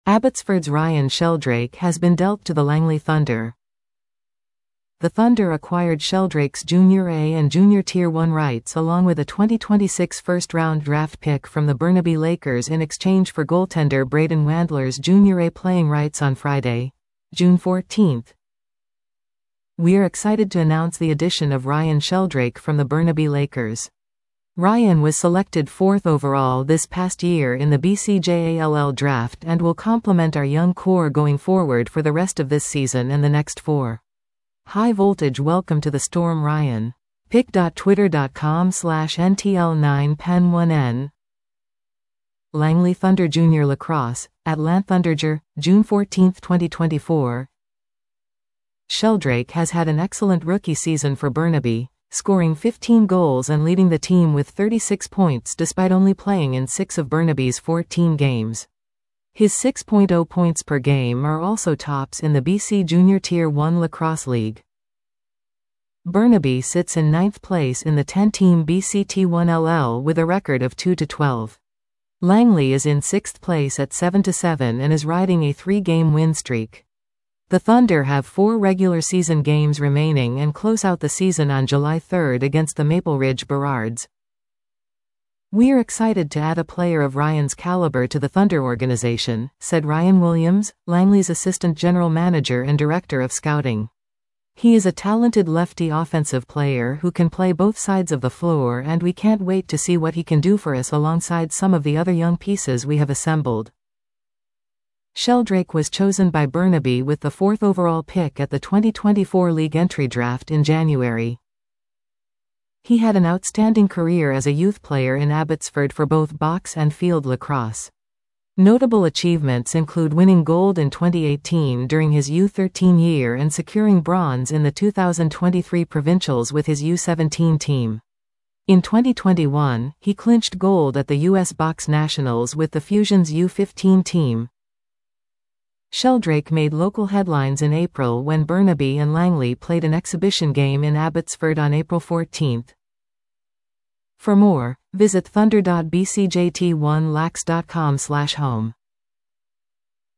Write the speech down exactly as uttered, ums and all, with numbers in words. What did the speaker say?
Abbotsford's Ryan Sheldrake has been dealt to the Langley Thunder. The Thunder acquired Sheldrake's Junior A and Junior Tier one rights along with a twenty twenty-six first-round draft pick from the Burnaby Lakers in exchange for goaltender Braden Wandler's Junior A playing rights on Friday, June fourteenth. We are excited to announce the addition of Ryan Sheldrake from the Burnaby Lakers. Ryan was selected fourth overall this past year in the B C J A L L draft and will complement our young core going forward for the rest of this season and the next four. High voltage welcome to the Storm, Ryan. pic dot twitter dot com slash N T L nine P E N one N. Langley Thunder Junior Lacrosse, at Lanthunderger, June fourteenth twenty twenty-four. Sheldrake has had an excellent rookie season for Burnaby, scoring fifteen goals and leading the team with thirty-six points despite only playing in six of Burnaby's fourteen games. His six point oh points per game are also tops in the B C Junior Tier one Lacrosse League. Burnaby sits in ninth place in the ten-team B C T one L L with a record of two to twelve. Langley is in sixth place at seven to seven and is riding a three-game win streak. The Thunder have four regular season games remaining and close out the season on July third against the Maple Ridge Burrards. "We're excited to add a player of Ryan's caliber to the Thunder organization," said Ryan Williams, Langley's assistant general manager and director of scouting. "He is a talented lefty offensive player who can play both sides of the floor, and we can't wait to see what he can do for us alongside some of the other young pieces we have assembled." Sheldrake was chosen by Burnaby with the fourth overall pick at the twenty twenty-four league entry draft in January. He had an outstanding career as a youth player in Abbotsford for both box and field lacrosse. Notable achievements include winning gold in twenty eighteen during his U thirteen year and securing bronze in the two thousand twenty-three provincials with his U seventeen team. In twenty twenty-one, he clinched gold at the U S Box Nationals with the Fusion's U fifteen team. Sheldrake made local headlines in April when Burnaby and Langley played an exhibition game in Abbotsford on April fourteenth. For more, visit thunder dot b c j t one lax dot com slash home.